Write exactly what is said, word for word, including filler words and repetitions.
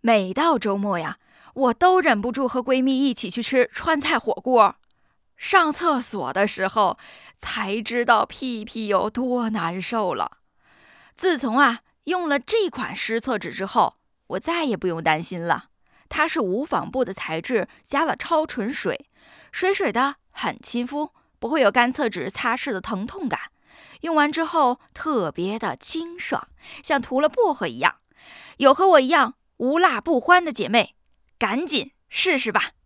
每到周末呀，我都忍不住和闺蜜一起去吃川菜火锅。上厕所的时候才知道屁屁有多难受了。自从啊用了这款湿厕纸之后，我再也不用担心了。它是无纺布的材质，加了超纯水，水水的很亲肤，不会有干厕纸擦拭的疼痛感。用完之后特别的清爽，像涂了薄荷一样。有和我一样无辣不欢的姐妹，赶紧试试吧。